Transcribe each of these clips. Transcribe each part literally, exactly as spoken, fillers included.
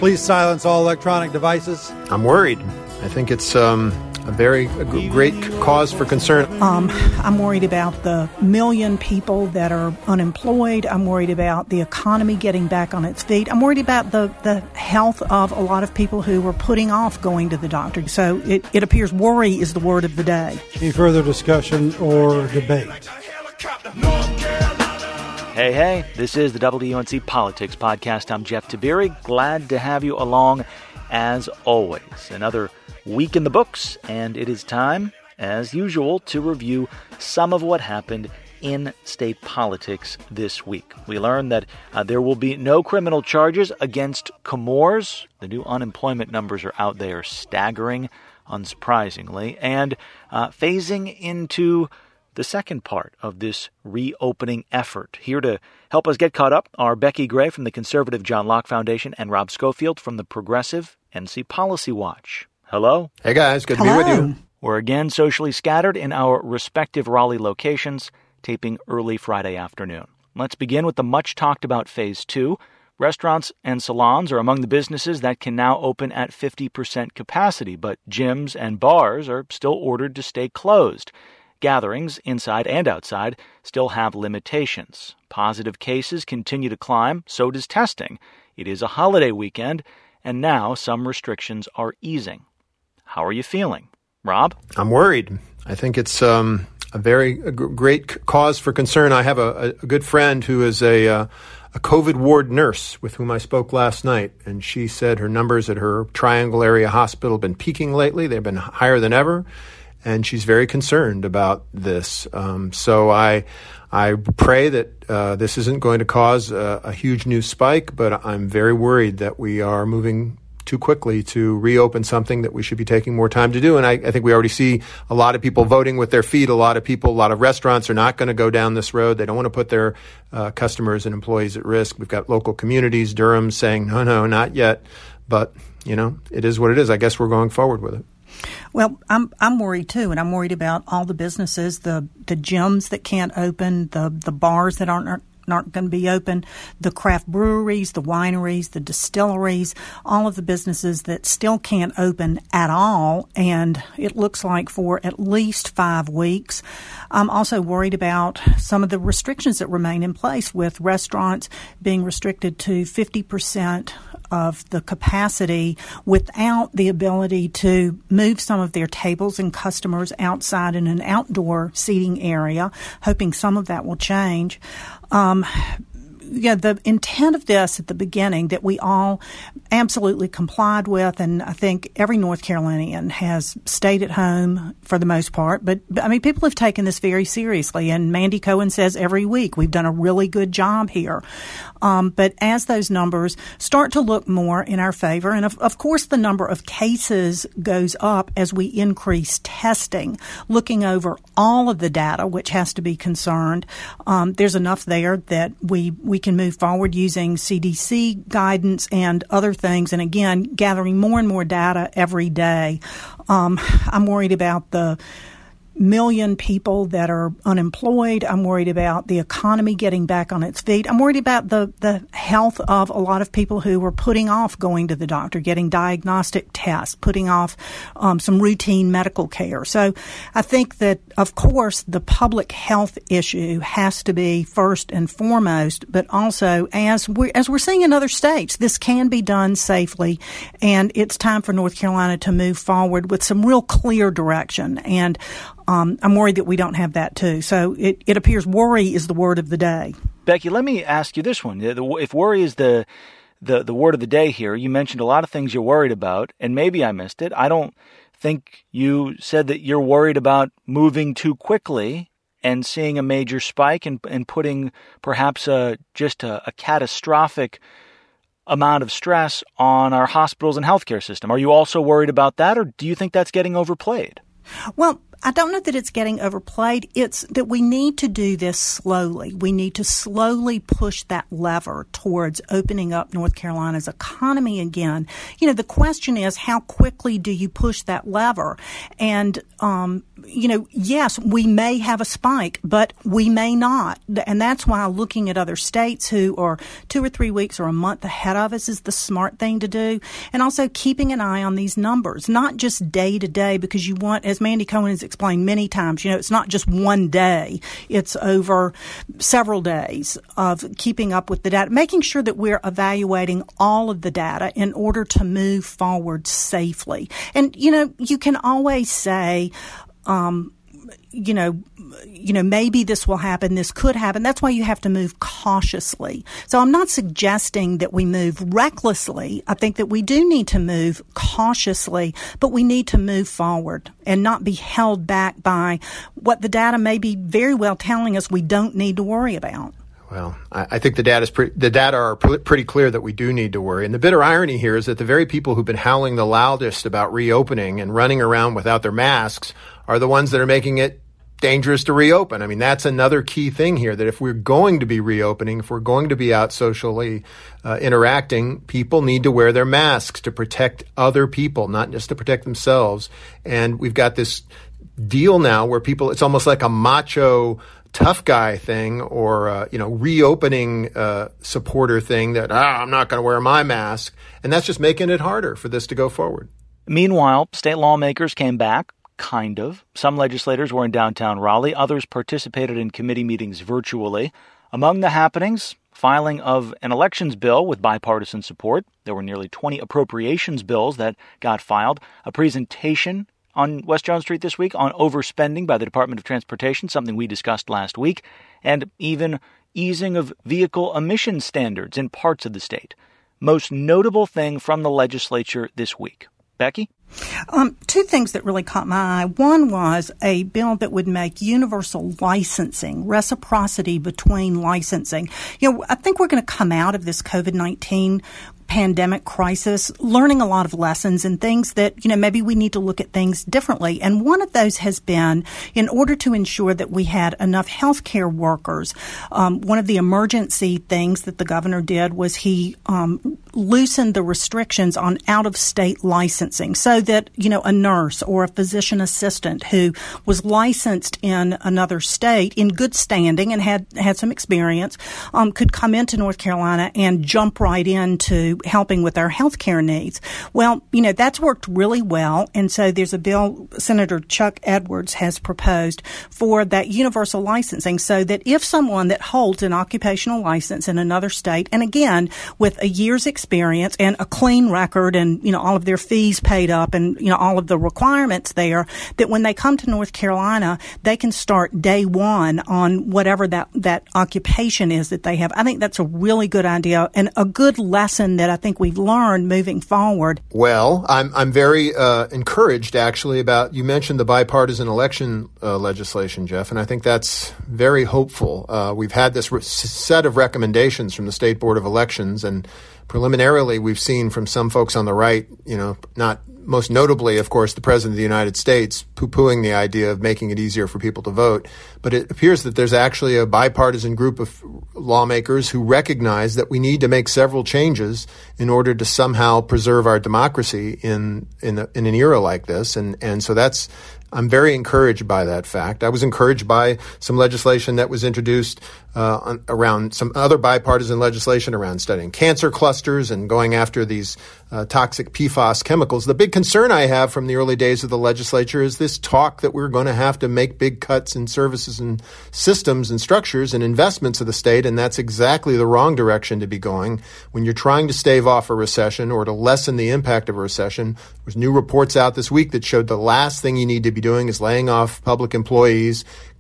Please silence all electronic devices. I'm worried. I think it's um, a very a g- great cause for concern. Um, I'm worried about the million people that are unemployed. I'm worried about the economy getting back on its feet. I'm worried about the, the health of a lot of people who were putting off going to the doctor. So it, it appears worry is the word of the day. Any further discussion or debate? Hey, hey, this is the W N C Politics Podcast. I'm Jeff Tiberi. Glad to have you along as always. Another week in the books, and it is time, as usual, to review some of what happened in state politics this week. We learned that uh, there will be no criminal charges against Chemours. The new unemployment numbers are out there, staggering, unsurprisingly, and uh, phasing into the second part of this reopening effort. Here to help us get caught up are Becky Gray from the conservative John Locke Foundation and Rob Schofield from the progressive N C Policy Watch. Hello. Hey, guys. Good to Hello. be with you. We're again socially scattered in our respective Raleigh locations, taping early Friday afternoon. Let's begin with the much-talked-about Phase two. Restaurants and salons are among the businesses that can now open at fifty percent capacity, but gyms and bars are still ordered to stay closed. Gatherings, inside and outside, still have limitations. Positive cases continue to climb, so does testing. It is a holiday weekend, and now some restrictions are easing. How are you feeling? Rob? I'm worried. I think it's um, a very a g- great cause for concern. I have a, a good friend who is a, uh, a COVID ward nurse with whom I spoke last night, and she said her numbers at her Triangle area hospital have been peaking lately. They've been higher than ever. And she's very concerned about this. Um, so I I pray that uh, this isn't going to cause a, a huge new spike, but I'm very worried that we are moving too quickly to reopen something that we should be taking more time to do. And I, I think we already see a lot of people voting with their feet. A lot of people, a lot of restaurants are not going to go down this road. They don't want to put their uh, customers and employees at risk. We've got local communities, Durham, saying, no, no, not yet. But, you know, it is what it is. I guess we're going forward with it. Well, I'm I'm worried too, and I'm worried about all the businesses, the the gyms that can't open, the the bars that aren't aren't, aren't going to be open, the craft breweries, the wineries, the distilleries, all of the businesses that still can't open at all, and it looks like for at least five weeks. I'm also worried about some of the restrictions that remain in place, with restaurants being restricted to fifty percent of the capacity without the ability to move some of their tables and customers outside in an outdoor seating area, hoping some of that will change. Um, yeah, the intent of this at the beginning that we all absolutely complied with, and I think every North Carolinian has stayed at home for the most part. But, I mean, people have taken this very seriously, and Mandy Cohen says every week we've done a really good job here. Um, but as those numbers start to look more in our favor, and of, of course the number of cases goes up as we increase testing, looking over all of the data, which has to be concerned, um, there's enough there that we, we can move forward using C D C guidance and other things. And again, gathering more and more data every day. Um, I'm worried about the million people that are unemployed. I'm worried about the economy getting back on its feet. I'm worried about the, the health of a lot of people who were putting off going to the doctor, getting diagnostic tests, putting off um, some routine medical care. So I think that, of course, the public health issue has to be first and foremost, but also as we're, as we're seeing in other states, this can be done safely, and it's time for North Carolina to move forward with some real clear direction. And Um, I'm worried that we don't have that, too. So it, it appears worry is the word of the day. Becky, let me ask you this one. If worry is the, the, the word of the day here, you mentioned a lot of things you're worried about, and maybe I missed it. I don't think you said that you're worried about moving too quickly and seeing a major spike and, and putting perhaps a, just a, a catastrophic amount of stress on our hospitals and healthcare system. Are you also worried about that, or do you think that's getting overplayed? Well, I don't know that it's getting overplayed. It's that we need to do this slowly. We need to slowly push that lever towards opening up North Carolina's economy again. You know, the question is, how quickly do you push that lever? And, um, you know, yes, we may have a spike, but we may not. And that's why looking at other states who are two or three weeks or a month ahead of us is the smart thing to do. And also keeping an eye on these numbers, not just day to day, because you want, as Mandy Cohen has explained many times, you know, it's not just one day. It's over several days of keeping up with the data, making sure that we're evaluating all of the data in order to move forward safely. And, you know, you can always say, um, you know, you know, maybe this will happen, this could happen. That's why you have to move cautiously. So I'm not suggesting that we move recklessly. I think that we do need to move cautiously, but we need to move forward and not be held back by what the data may be very well telling us we don't need to worry about. Well, I think the data is pre- the data are pretty clear that we do need to worry. And the bitter irony here is that the very people who've been howling the loudest about reopening and running around without their masks are the ones that are making it dangerous to reopen. I mean, that's another key thing here, that if we're going to be reopening, if we're going to be out socially uh, interacting, people need to wear their masks to protect other people, not just to protect themselves. And we've got this deal now where people, it's almost like a macho tough guy thing or, uh, you know, reopening uh, supporter thing that, ah, I'm not going to wear my mask. And that's just making it harder for this to go forward. Meanwhile, state lawmakers came back. Kind of. Some legislators were in downtown Raleigh. Others participated in committee meetings virtually. Among the happenings, filing of an elections bill with bipartisan support. There were nearly twenty appropriations bills that got filed. A presentation on West Jones Street this week on overspending by the Department of Transportation, something we discussed last week. And even easing of vehicle emission standards in parts of the state. Most notable thing from the legislature this week. Becky? Um, two things that really caught my eye. One was a bill that would make universal licensing, reciprocity between licensing. You know, I think we're going to come out of this COVID nineteen pandemic crisis learning a lot of lessons and things that, you know, maybe we need to look at things differently. And one of those has been, in order to ensure that we had enough healthcare workers, um, one of the emergency things that the governor did was he um, loosened the restrictions on out-of-state licensing so that, you know, a nurse or a physician assistant who was licensed in another state in good standing and had, had some experience um, could come into North Carolina and jump right into helping with our health care needs. Well, you know, that's worked really well. And so there's a bill Senator Chuck Edwards has proposed for that universal licensing so that if someone that holds an occupational license in another state, and again, with a year's experience and a clean record and, you know, all of their fees paid up and, you know, all of the requirements there, that when they come to North Carolina, they can start day one on whatever that, that occupation is that they have. I think that's a really good idea and a good lesson that I think we've learned moving forward. Well, I'm I'm very uh, encouraged, actually, about, you mentioned the bipartisan election uh, legislation, Jeff, and I think that's very hopeful. Uh, we've had this re- set of recommendations from the State Board of Elections, and preliminarily we've seen from some folks on the right, you know, not most notably, of course, the President of the United States poo-pooing the idea of making it easier for people to vote. But it appears that there's actually a bipartisan group of lawmakers who recognize that we need to make several changes in order to somehow preserve our democracy in in, a, in an era like this. And, and so that's I'm very encouraged by that fact. I was encouraged by some legislation that was introduced uh, on, around some other bipartisan legislation around studying cancer clusters and going after these uh, toxic P FAS chemicals. The big concern I have from the early days of the legislature is this talk that we're going to have to make big cuts in services and systems and structures and investments of the state, and that's exactly the wrong direction to be going. When you're trying to stave off a recession or to lessen the impact of a recession, there's new reports out this week that showed the last thing you need to be doing is laying off public employees,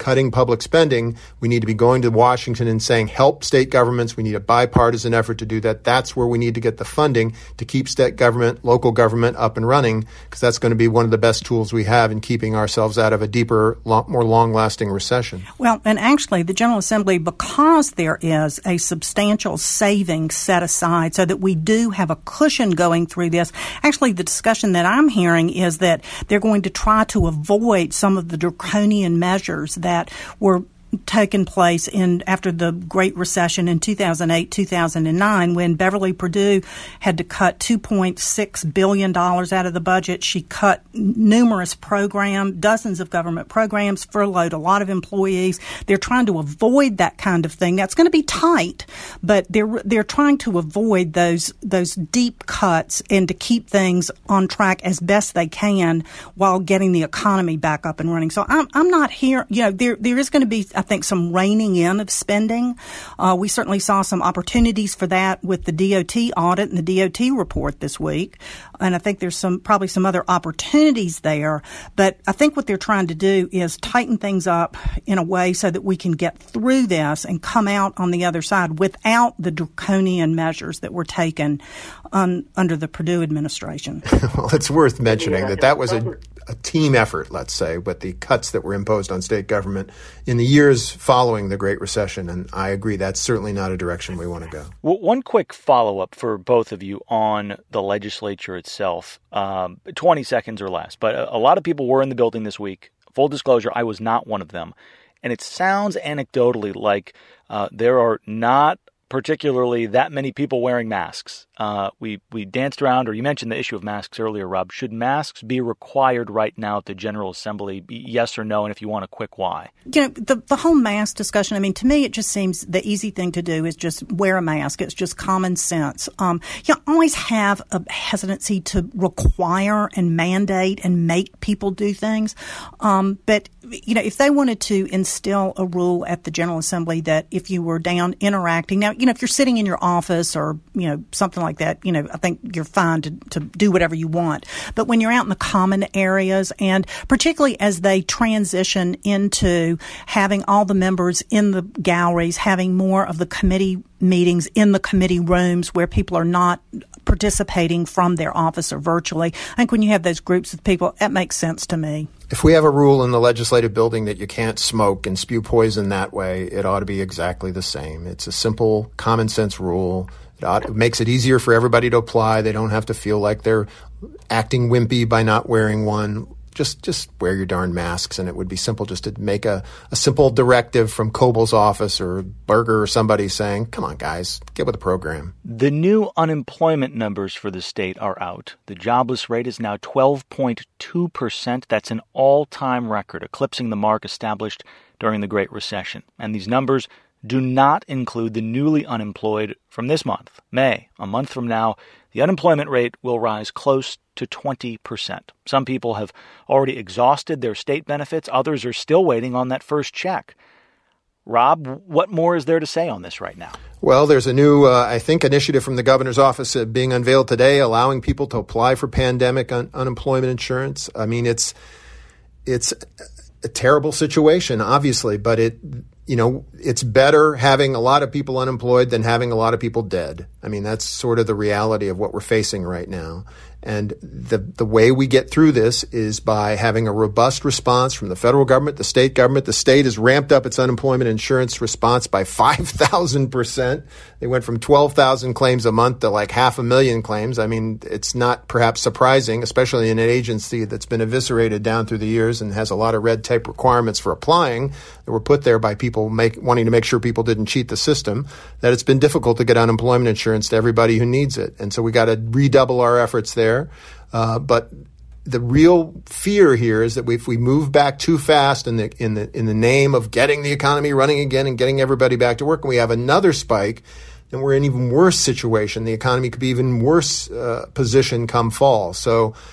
cutting public spending, we need to be going to Washington and saying, help state governments. We need a bipartisan effort to do that. That's where we need to get the funding to keep state government, local government up and running, because that's going to be one of the best tools we have in keeping ourselves out of a deeper, lo- more long-lasting recession. Well, and actually, the General Assembly, because there is a substantial savings set aside so that we do have a cushion going through this, actually the discussion that I'm hearing is that they're going to try to avoid some of the draconian measures that were taken place in after the Great Recession in two thousand eight, two thousand nine, when Beverly Perdue had to cut two point six billion dollars out of the budget. She cut numerous programs, dozens of government programs, furloughed a lot of employees. They're trying to avoid that kind of thing. Now, it's going to be tight, but they're they're trying to avoid those those deep cuts and to keep things on track as best they can while getting the economy back up and running. So I'm I'm not here. You know, there there is going to be, I think, some reining in of spending. Uh, we certainly saw some opportunities for that with the D O T audit and the D O T report this week. And I think there's some probably some other opportunities there. But I think what they're trying to do is tighten things up in a way so that we can get through this and come out on the other side without the draconian measures that were taken un, under the Perdue administration. Well, it's worth mentioning that that was a a team effort, let's say, with the cuts that were imposed on state government in the years following the Great Recession. And I agree, that's certainly not a direction we want to go. Well, one quick follow-up for both of you on the legislature itself, um, twenty seconds or less. But a, a lot of people were in the building this week. Full disclosure, I was not one of them. And it sounds anecdotally like uh, there are not particularly that many people wearing masks. Uh, we we danced around, or you mentioned the issue of masks earlier, Rob. Should masks be required right now at the General Assembly? Yes or no? And if you want a quick why. You know, the, the whole mask discussion, I mean, to me, it just seems the easy thing to do is just wear a mask. It's just common sense. Um, you know, I always have a hesitancy to require and mandate and make people do things. Um, but, you know, if they wanted to instill a rule at the General Assembly that if you were down interacting, now, you know, if you're sitting in your office or, you know, something like that, you know, I think you're fine to, to do whatever you want. But when you're out in the common areas, and particularly as they transition into having all the members in the galleries, having more of the committee meetings in the committee rooms where people are not participating from their office or virtually, I think when you have those groups of people, that makes sense to me. If we have a rule in the legislative building that you can't smoke and spew poison that way, it ought to be exactly the same. It's a simple, common sense rule. It, ought, it makes it easier for everybody to apply. They don't have to feel like they're acting wimpy by not wearing one. Just just wear your darn masks, and it would be simple just to make a, a simple directive from Cobal's office or Berger or somebody saying, come on, guys, get with the program. The new unemployment numbers for the state are out. The jobless rate is now twelve point two percent. That's an all-time record, eclipsing the mark established during the Great Recession. And these numbers do not include the newly unemployed from this month, May. A month from now, the unemployment rate will rise close to twenty percent. Some people have already exhausted their state benefits. Others are still waiting on that first check. Rob, what more is there to say on this right now? Well, there's a new, uh, I think, initiative from the governor's office uh, being unveiled today, allowing people to apply for pandemic un- unemployment insurance. I mean, it's it's a terrible situation, obviously, but it, you know, it's better having a lot of people unemployed than having a lot of people dead. I mean, that's sort of the reality of what we're facing right now. And the the way we get through this is by having a robust response from the federal government, the state government. The state has ramped up its unemployment insurance response by five thousand percent. They went from twelve thousand claims a month to like half a million claims. I mean, it's not perhaps surprising, especially in an agency that's been eviscerated down through the years and has a lot of red tape requirements for applying that were put there by people make, wanting to make sure people didn't cheat the system, that it's been difficult to get unemployment insurance to everybody who needs it. And so we got to redouble our efforts there. Uh, but the real fear here is that if we move back too fast in the in the in the name of getting the economy running again and getting everybody back to work, and we have another spike, then we're in an even worse situation. The economy could be even worse uh, position come fall. So,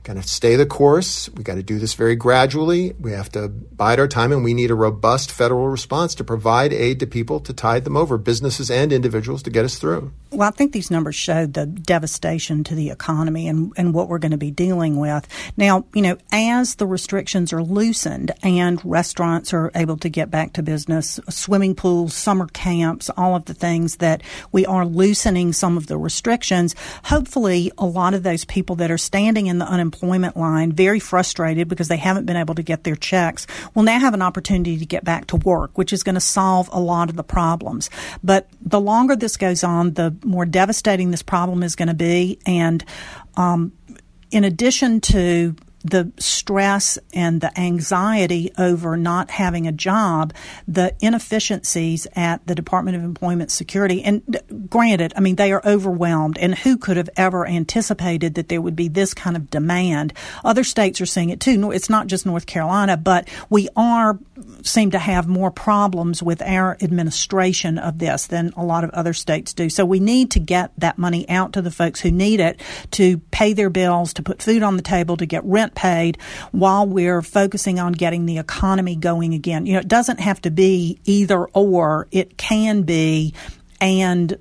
Got to stay the course. We got to do this very gradually. We have to bide our time, and we need a robust federal response to provide aid to people to tide them over, businesses and individuals, to get us through. Well, I think these numbers show the devastation to the economy and, and what we're going to be dealing with. Now, you know, as the restrictions are loosened and restaurants are able to get back to business, swimming pools, summer camps, all of the things that we are loosening some of the restrictions, hopefully a lot of those people that are standing in the unemployment employment line, very frustrated because they haven't been able to get their checks, will now have an opportunity to get back to work, which is going to solve a lot of the problems. But the longer this goes on, the more devastating this problem is going to be. And um, in addition to the stress and the anxiety over not having a job, the inefficiencies at the Department of Employment Security. And granted, I mean, they are overwhelmed. And who could have ever anticipated that there would be this kind of demand? Other states are seeing it too. It's not just North Carolina, but we are seem to have more problems with our administration of this than a lot of other states do. So we need to get that money out to the folks who need it to pay their bills, to put food on the table, to get rent paid while we're focusing on getting the economy going again. You know, it doesn't have to be either or. It can be and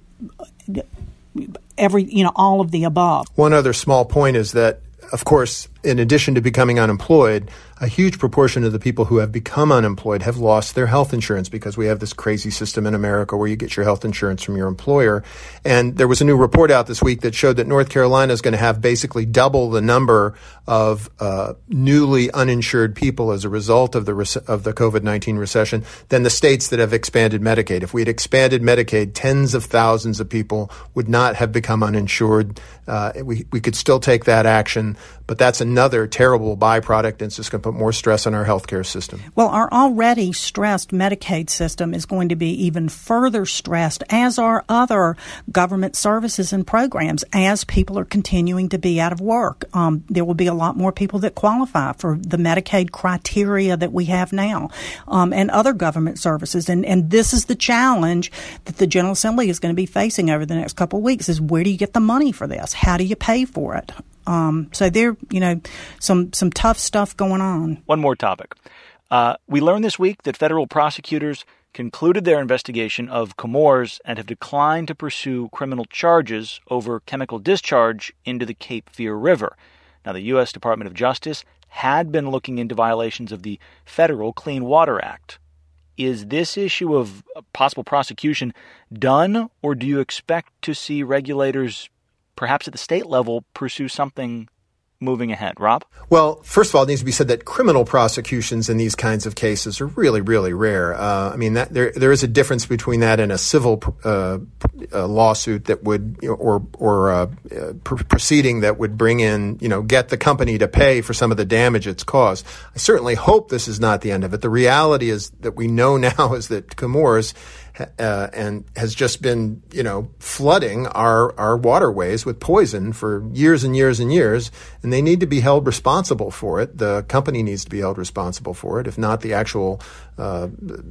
every, you know, all of the above. One other small point is that, of course, in addition to becoming unemployed, a huge proportion of the people who have become unemployed have lost their health insurance because we have this crazy system in America where you get your health insurance from your employer. And there was a new report out this week that showed that North Carolina is going to have basically double the number of uh, newly uninsured people as a result of the rec- of the COVID nineteen recession than the states that have expanded Medicaid. If we had expanded Medicaid, tens of thousands of people would not have become uninsured. Uh, we, we could still take that action, but that's another terrible byproduct, and it's just going to put more stress on our healthcare system. Well, our already stressed Medicaid system is going to be even further stressed, as are other government services and programs, as people are continuing to be out of work. Um, there will be a lot more people that qualify for the Medicaid criteria that we have now, um, and other government services. And, and this is the challenge that the General Assembly is going to be facing over the next couple of weeks, is where do you get the money for this? How do you pay for it? Um, so there, you know, some some tough stuff going on. One more topic. Uh, we learned this week that federal prosecutors concluded their investigation of Chemours and have declined to pursue criminal charges over chemical discharge into the Cape Fear River. Now, the U S Department of Justice had been looking into violations of the Federal Clean Water Act. Is this issue of possible prosecution done, or do you expect to see regulators perhaps at the state level pursue something moving ahead? Rob? Well, first of all, it needs to be said that criminal prosecutions in these kinds of cases are really, really rare. Uh, I mean, that, there there is a difference between that and a civil uh, uh, lawsuit that would, you know, or or uh, uh, pr- proceeding that would bring in, you know, get the company to pay for some of the damage it's caused. I certainly hope this is not the end of it. The reality is that we know now is that Chemours Uh, and has just been, you know, flooding our, our waterways with poison for years and years and years, and they need to be held responsible for it. The company needs to be held responsible for it, if not the actual uh,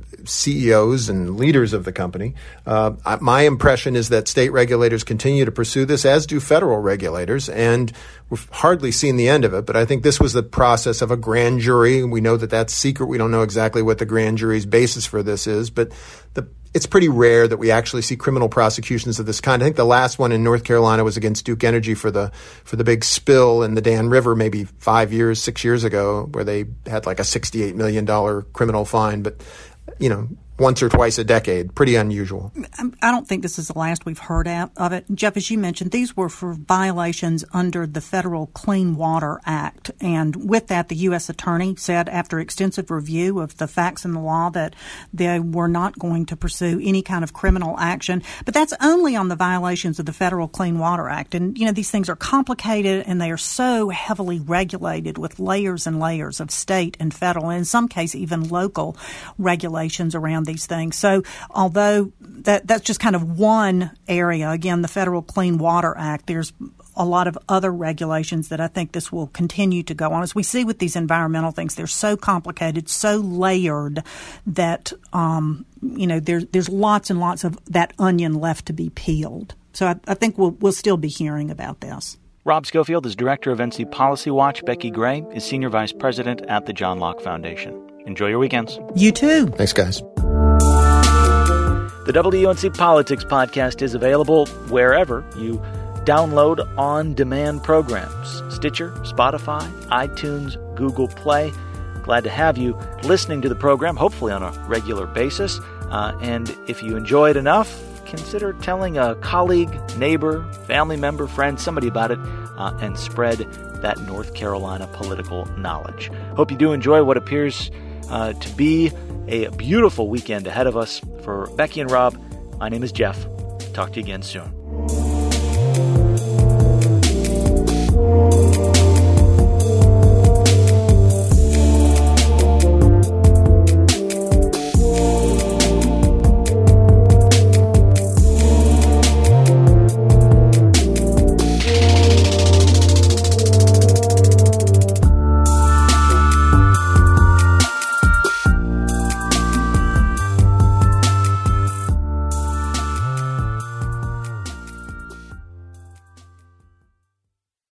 C E Os and leaders of the company. Uh, my impression is that state regulators continue to pursue this, as do federal regulators, and we've hardly seen the end of it. But I think this was the process of a grand jury. We know that that's secret. We don't know exactly what the grand jury's basis for this is, but the it's pretty rare that we actually see criminal prosecutions of this kind. I think the last one in North Carolina was against Duke Energy for the for the big spill in the Dan River maybe five years, six years ago, where they had like a sixty-eight million dollars criminal fine. But, you know, once or twice a decade, pretty unusual. I don't think this is the last we've heard of it. Jeff, as you mentioned, these were for violations under the Federal Clean Water Act. And with that, the U S attorney said after extensive review of the facts and the law that they were not going to pursue any kind of criminal action. But that's only on the violations of the Federal Clean Water Act. And, you know, these things are complicated and they are so heavily regulated with layers and layers of state and federal, and in some cases even local regulations around these things. So although that that's just kind of one area, again, the Federal Clean Water Act, there's a lot of other regulations that I think this will continue to go on. As we see with these environmental things, they're so complicated, so layered that, um, you know, there's, there's lots and lots of that onion left to be peeled. So I, I think we'll, we'll still be hearing about this. Rob Schofield is Director of N C Policy Watch. Becky Gray is Senior Vice President at the John Locke Foundation. Enjoy your weekends. You too. Thanks, guys. The W U N C Politics Podcast is available wherever you download on-demand programs. Stitcher, Spotify, iTunes, Google Play. Glad to have you listening to the program, hopefully on a regular basis. Uh, and if you enjoy it enough, consider telling a colleague, neighbor, family member, friend, somebody about it, uh, and spread that North Carolina political knowledge. Hope you do enjoy what appears uh, to be a beautiful weekend ahead of us. For Becky and Rob, my name is Jeff. Talk to you again soon.